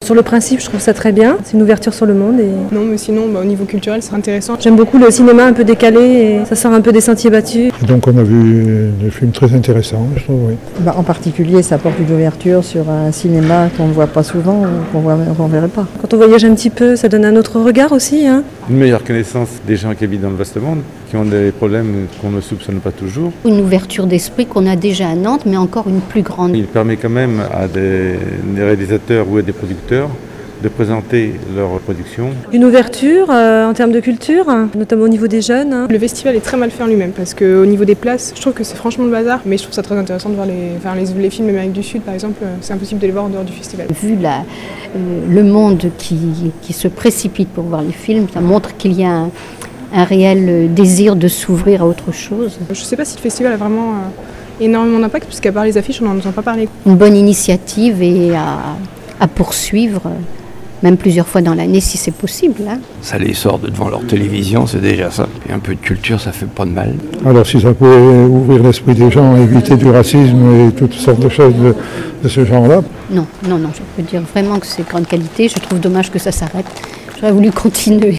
Sur le principe, je trouve ça très bien. C'est une ouverture sur le monde. Non, mais sinon, au niveau culturel, c'est intéressant. J'aime beaucoup le cinéma un peu décalé et ça sort un peu des sentiers battus. Et donc on a vu des films très intéressants, je trouve, oui. En particulier, ça apporte une ouverture sur un cinéma qu'on ne voit pas souvent ou qu'on ne verrait pas. Quand on voyage un petit peu, ça donne un autre regard aussi. Une meilleure connaissance des gens qui habitent dans le vaste monde, qui ont des problèmes qu'on ne soupçonne pas toujours. Une ouverture d'esprit qu'on a déjà à Nantes, mais encore une plus grande. Il permet quand même à des réalisateurs ou à des producteurs de présenter leur production. Une ouverture en termes de culture, notamment au niveau des jeunes. Le festival est très mal fait en lui-même parce qu'au niveau des places, je trouve que c'est franchement le bazar. Mais je trouve ça très intéressant de voir les films d'Amérique du Sud, par exemple. C'est impossible de les voir en dehors du festival. Vu le monde qui se précipite pour voir les films, ça montre qu'il y a un réel désir de s'ouvrir à autre chose. Je ne sais pas si le festival a vraiment énormément d'impact, puisqu'à part les affiches, on n'en entend pas parler. Une bonne initiative et à poursuivre, même plusieurs fois dans l'année si c'est possible. Ça les sort de devant leur télévision, c'est déjà ça. Et un peu de culture, ça fait pas de mal. Alors si ça pouvait ouvrir l'esprit des gens, éviter du racisme et toutes sortes de choses de ce genre-là. Non, je peux dire vraiment que c'est grande qualité. Je trouve dommage que ça s'arrête. J'aurais voulu continuer.